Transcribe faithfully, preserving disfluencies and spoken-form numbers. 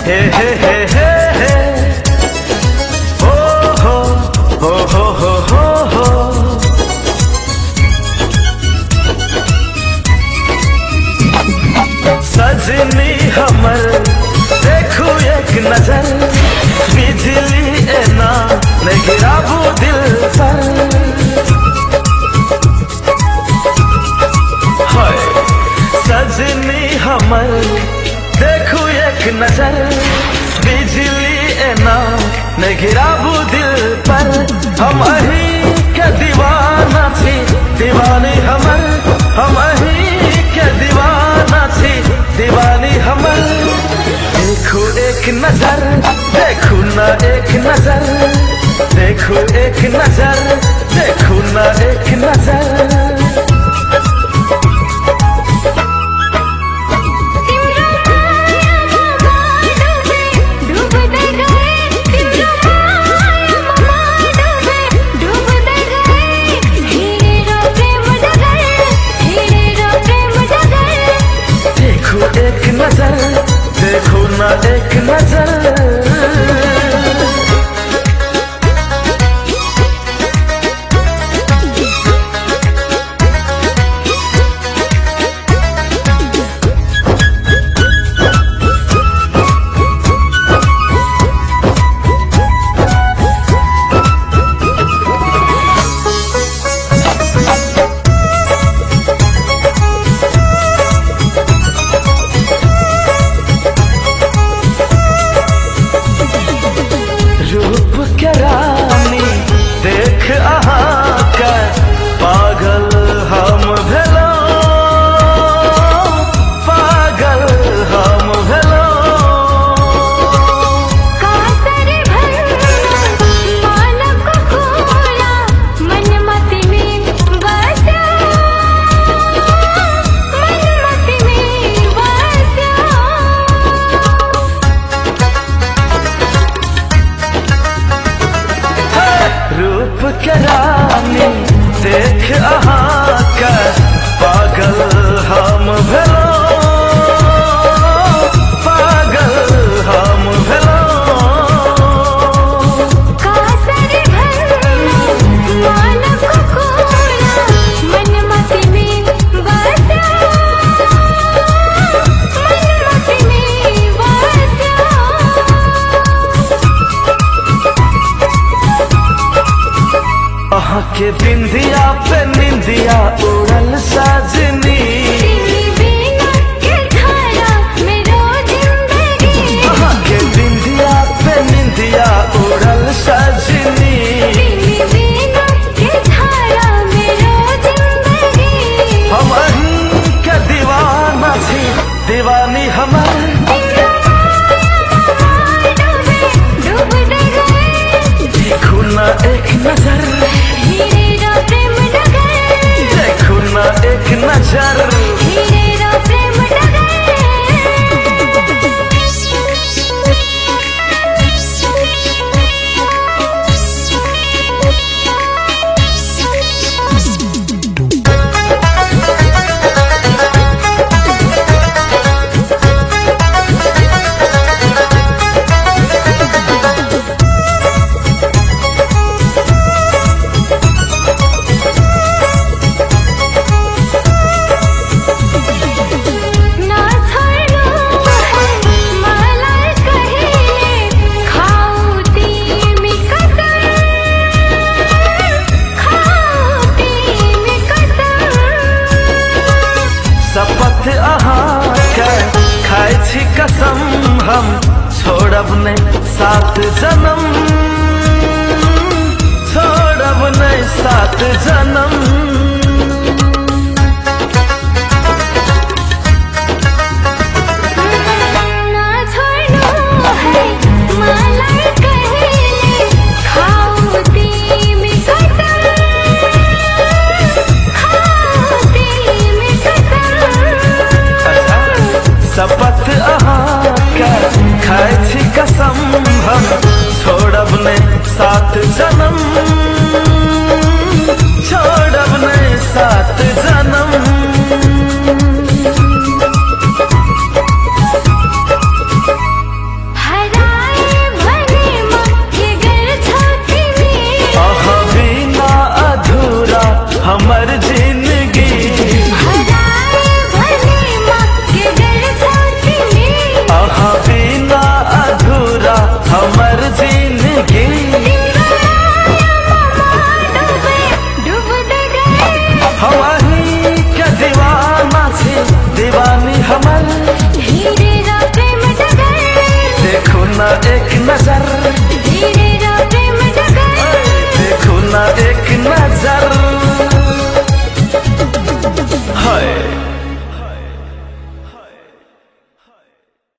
हे हे हे हे हे हो हो हो हो हो हो हो सजनी हमर देखू एक नजर बिजली एना न गिराबू दिल पर हाय सजनी हमर देखू एक नजर बिजली एना न गिराबू दिल पर हम अही के दीवाना थी दीवानी हमर हम अही के दीवाना थी दीवानी हमर देखो एक नजर देखो ना एक नजर देखो एक नजर देखो ना एक नजर एक नजर देखो ना एक नजर रानी देख अहाँ के पागल हम भेलो पागल हम भेलो रूप के रानी देख अहाँ के पागल हम भेलो पागल हम भेलो अहाँ के बिंदिया पे निंदिया उड़ल साजनी अहाँ के बिंदिया पे निंदिया उड़ल साजनी हम अहीं के दीवाना थी दीवानी हमर देखो ना एक नजर देखो ना एक नजर शपथ अहाँ के खाए छी कसम हम छोड़ब नहीं सात जन्म छोड़ब नहीं सात जन्म